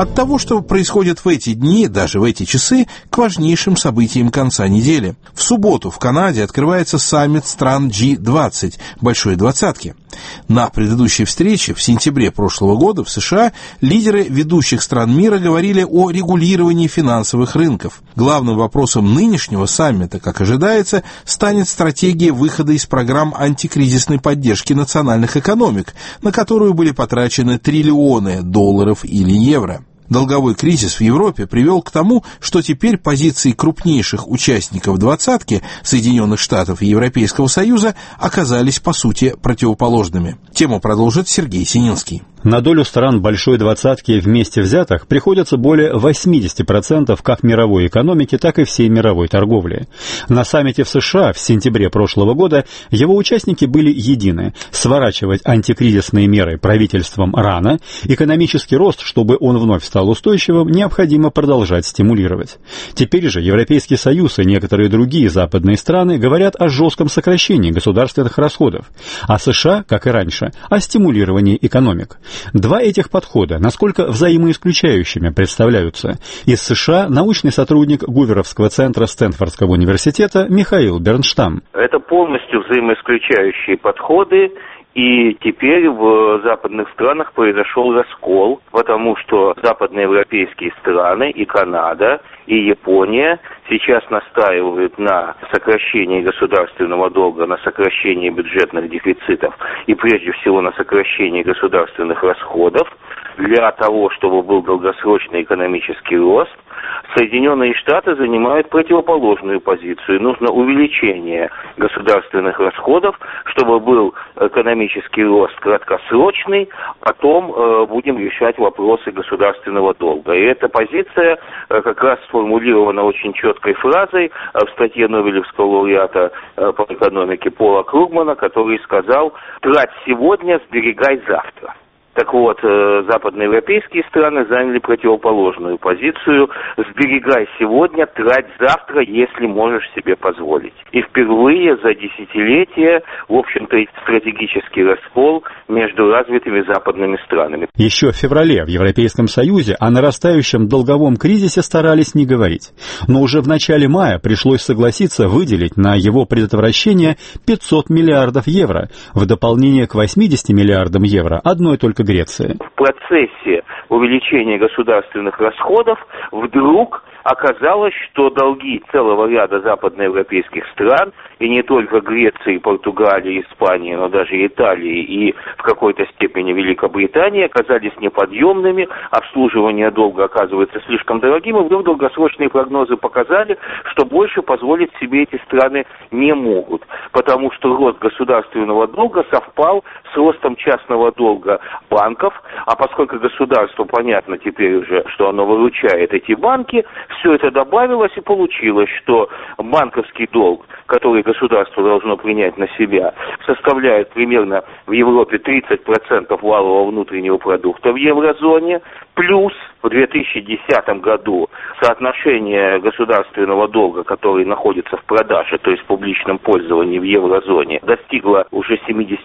От того, что происходит в эти дни, даже в эти часы, к важнейшим событиям конца недели. В субботу в Канаде открывается саммит стран G20, Большой Двадцатки. На предыдущей встрече в сентябре прошлого года в США лидеры ведущих стран мира говорили о регулировании финансовых рынков. Главным вопросом нынешнего саммита, как ожидается, станет стратегия выхода из программ антикризисной поддержки национальных экономик, на которую были потрачены триллионы долларов или евро. Долговой кризис в Европе привел к тому, что теперь позиции крупнейших участников «двадцатки» Соединенных Штатов и Европейского Союза оказались, по сути, противоположными. Тему продолжит Сергей Сининский. На долю стран Большой Двадцатки вместе взятых приходится более 80% как мировой экономики, так и всей мировой торговли. На саммите в США в сентябре прошлого года его участники были едины: сворачивать антикризисные меры правительством рано, экономический рост, чтобы он вновь стал устойчивым, необходимо продолжать стимулировать. Теперь же Европейский Союз и некоторые другие западные страны говорят о жестком сокращении государственных расходов, а США, как и раньше, о стимулировании экономик. Два этих подхода насколько взаимоисключающими представляются. Из США научный сотрудник Гуверовского центра Стэнфордского университета Михаил Бернштам. Это полностью взаимоисключающие подходы. И теперь в западных странах произошел раскол, потому что западноевропейские страны и Канада, и Япония сейчас настаивают на сокращении государственного долга, на сокращении бюджетных дефицитов и прежде всего на сокращении государственных расходов для того, чтобы был долгосрочный экономический рост. Соединенные Штаты занимают противоположную позицию. Нужно увеличение государственных расходов, чтобы был экономический рост краткосрочный, потом будем решать вопросы государственного долга. И эта позиция как раз сформулирована очень четкой фразой в статье Нобелевского лауреата по экономике Пола Кругмана, который сказал: «Трать сегодня, сберегай завтра». Так вот, западноевропейские страны заняли противоположную позицию: сберегай сегодня, трать завтра, если можешь себе позволить. И впервые за десятилетия, в общем-то, стратегический раскол между развитыми западными странами. Еще в феврале в Европейском Союзе о нарастающем долговом кризисе старались не говорить. Но уже в начале мая пришлось согласиться выделить на его предотвращение 500 миллиардов евро, в дополнение к 80 миллиардам евро одной только Греции. В процессе увеличения государственных расходов вдруг оказалось, что долги целого ряда западноевропейских стран, и не только Греции, Португалии, Испании, но даже Италии и в какой-то степени Великобритании, оказались неподъемными, обслуживание долга оказывается слишком дорогим, и вдруг долгосрочные прогнозы показали, что больше позволить себе эти страны не могут, потому что рост государственного долга совпал с ростом частного долга банков, а поскольку государству понятно теперь уже, что оно выручает эти банки, все это добавилось и получилось, что банковский долг, который государство должно принять на себя, составляет примерно в Европе 30% валового внутреннего продукта в еврозоне, плюс в 2010 году соотношение государственного долга, который находится в продаже, то есть в публичном пользовании в еврозоне, достигло уже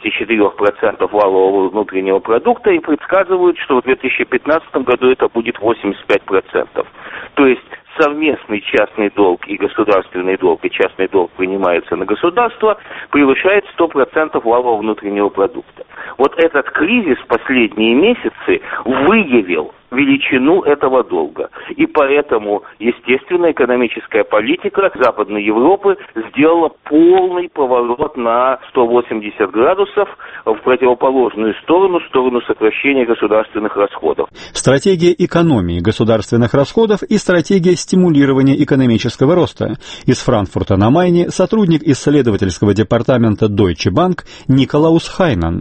74% валового внутреннего продукта, и предсказывают, что в 2015 году это будет 85%. То есть совместный частный долг и государственный долг, и частный долг принимается на государство, превышает 100% валового внутреннего продукта. Вот этот кризис в последние месяцы выявил величину этого долга. И поэтому, естественно, экономическая политика Западной Европы сделала полный поворот на 180 градусов в противоположную сторону, сторону сокращения государственных расходов. Стратегия экономии государственных расходов и стратегия стимулирования экономического роста. Из Франкфурта на Майне сотрудник исследовательского департамента Deutsche Bank Николаус Хайнан.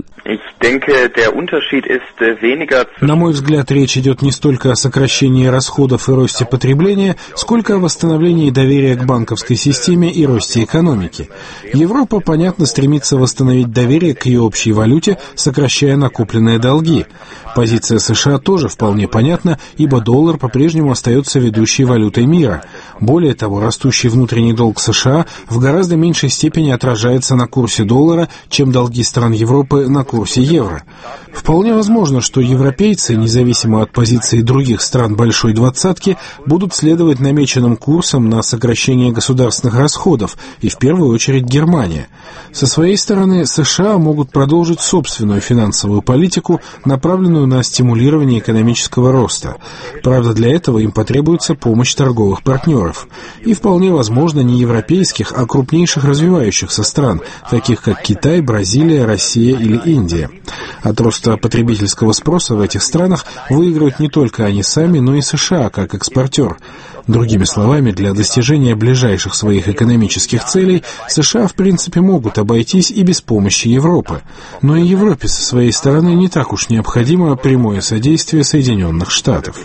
На мой взгляд, речь идет не столько о сокращении расходов и росте потребления, сколько о восстановлении доверия к банковской системе и росте экономики. Европа, понятно, стремится восстановить доверие к ее общей валюте, сокращая накопленные долги. Позиция США тоже вполне понятна, ибо доллар по-прежнему остается ведущей валютой мира. Более того, растущий внутренний долг США в гораздо меньшей степени отражается на курсе доллара, чем долги стран Европы на курсе евро. Вполне возможно, что европейцы, независимо от позиции других стран Большой Двадцатки, будут следовать намеченным курсом на сокращение государственных расходов, и в первую очередь Германия. Со своей стороны, США могут продолжить собственную финансовую политику, направленную на стимулирование экономического роста. Правда, для этого им потребуется помощь торговых партнеров. И вполне возможно не европейских, а крупнейших развивающихся стран, таких как Китай, Бразилия, Россия или Индия. От роста потребительского спроса в этих странах выиграют не только они сами, но и США как экспортер. Другими словами, для достижения ближайших своих экономических целей США в принципе могут обойтись и без помощи Европы. Но и Европе со своей стороны не так уж необходимо прямое содействие Соединенных Штатов.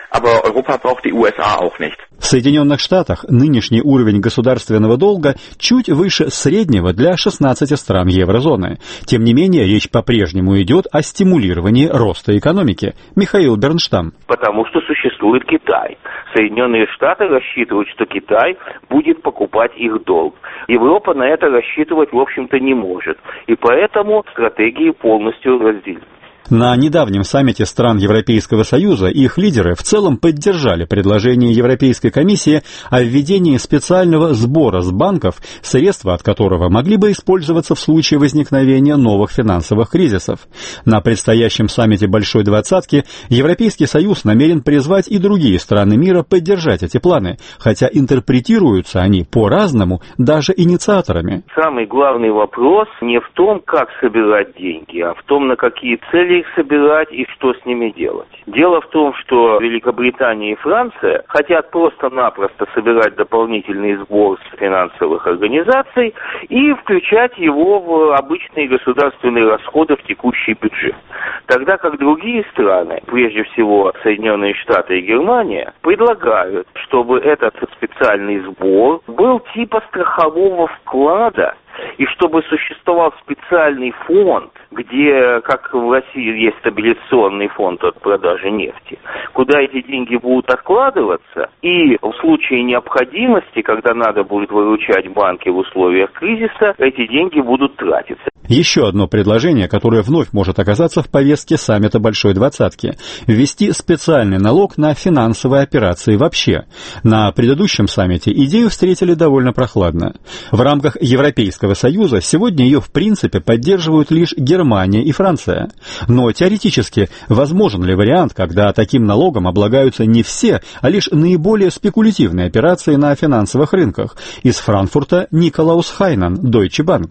В Соединенных Штатах нынешний уровень государственного долга чуть выше среднего для 16 стран еврозоны. Тем не менее, речь по-прежнему идет о стимулировании роста экономики. Михаил Бернштам. Потому что существует Китай. Соединенные Штаты рассчитывают, что Китай будет покупать их долг. Европа на это рассчитывать, в общем-то, не может. И поэтому стратегии полностью разделены. На недавнем саммите стран Европейского Союза их лидеры в целом поддержали предложение Европейской комиссии о введении специального сбора с банков, средства от которого могли бы использоваться в случае возникновения новых финансовых кризисов. На предстоящем саммите Большой Двадцатки Европейский Союз намерен призвать и другие страны мира поддержать эти планы, хотя интерпретируются они по-разному даже инициаторами. Самый главный вопрос не в том, как собирать деньги, а в том, на какие цели их собирать и что с ними делать. Дело в том, что Великобритания и Франция хотят просто-напросто собирать дополнительный сбор с финансовых организаций и включать его в обычные государственные расходы в текущий бюджет. Тогда как другие страны, прежде всего Соединенные Штаты и Германия, предлагают, чтобы этот специальный сбор был типа страхового вклада, и чтобы существовал специальный фонд, где, как в России есть стабилизационный фонд от продажи нефти, куда эти деньги будут откладываться, и в случае необходимости, когда надо будет выручать банки в условиях кризиса, эти деньги будут тратиться. Еще одно предложение, которое вновь может оказаться в повестке саммита Большой Двадцатки – ввести специальный налог на финансовые операции вообще. На предыдущем саммите идею встретили довольно прохладно. В рамках Европейского Союза сегодня ее в принципе поддерживают лишь Германия и Франция. Но теоретически возможен ли вариант, когда таким налогом облагаются не все, а лишь наиболее спекулятивные операции на финансовых рынках? Из Франкфурта Николаус Хайнан, Deutsche Bank.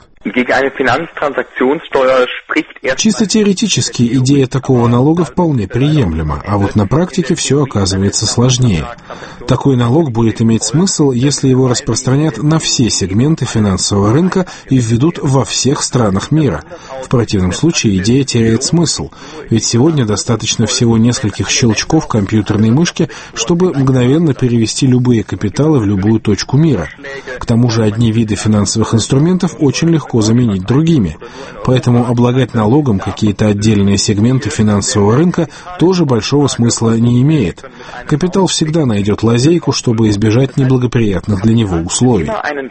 Чисто теоретически идея такого налога вполне приемлема, а вот на практике все оказывается сложнее. Такой налог будет иметь смысл, если его распространят на все сегменты финансового рынка и введут во всех странах мира. В противном случае идея теряет смысл, ведь сегодня достаточно всего нескольких щелчков компьютерной мышки, чтобы мгновенно перевести любые капиталы в любую точку мира. К тому же одни виды финансовых инструментов очень легко заменить другими. Поэтому облагать налогом какие-то отдельные сегменты финансового рынка тоже большого смысла не имеет. Капитал всегда найдет лазейку, чтобы избежать неблагоприятных для него условий.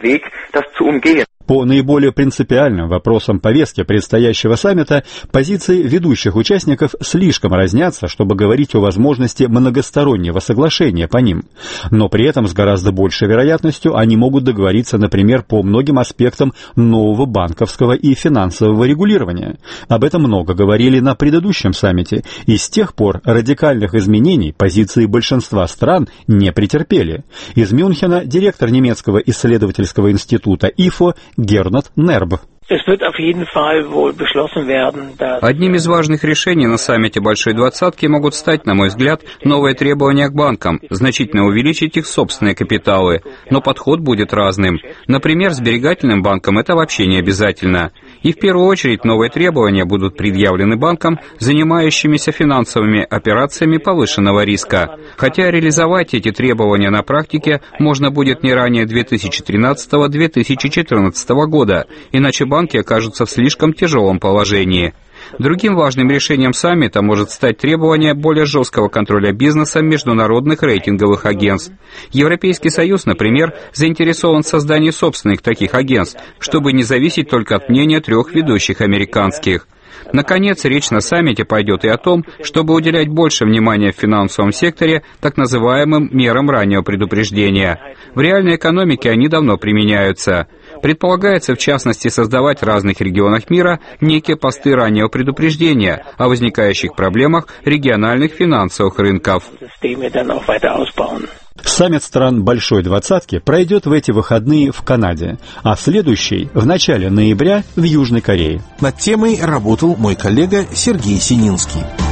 По наиболее принципиальным вопросам повестки предстоящего саммита позиции ведущих участников слишком разнятся, чтобы говорить о возможности многостороннего соглашения по ним. Но при этом с гораздо большей вероятностью они могут договориться, например, по многим аспектам нового банковского и финансового регулирования. Об этом много говорили на предыдущем саммите, и с тех пор радикальных изменений позиции большинства стран не претерпели. Из Мюнхена директор немецкого исследовательского института ИФО Гернот Нерб. Одним из важных решений на саммите Большой Двадцатки могут стать, на мой взгляд, новые требования к банкам, значительно увеличить их собственные капиталы. Но подход будет разным. Например, сберегательным банкам это вообще не обязательно. И в первую очередь новые требования будут предъявлены банкам, занимающимися финансовыми операциями повышенного риска. Хотя реализовать эти требования на практике можно будет не ранее 2013-2014 года, иначе банки окажутся в слишком тяжелом положении. Другим важным решением саммита может стать требование более жесткого контроля бизнеса международных рейтинговых агентств. Европейский Союз, например, заинтересован в создании собственных таких агентств, чтобы не зависеть только от мнения трех ведущих американских. Наконец, речь на саммите пойдет и о том, чтобы уделять больше внимания в финансовом секторе так называемым мерам раннего предупреждения. В реальной экономике они давно применяются. Предполагается, в частности, создавать в разных регионах мира некие посты раннего предупреждения о возникающих проблемах региональных финансовых рынков. Саммит стран Большой Двадцатки пройдет в эти выходные в Канаде, а следующий в начале ноября в Южной Корее. Над темой работал мой коллега Сергей Сининский.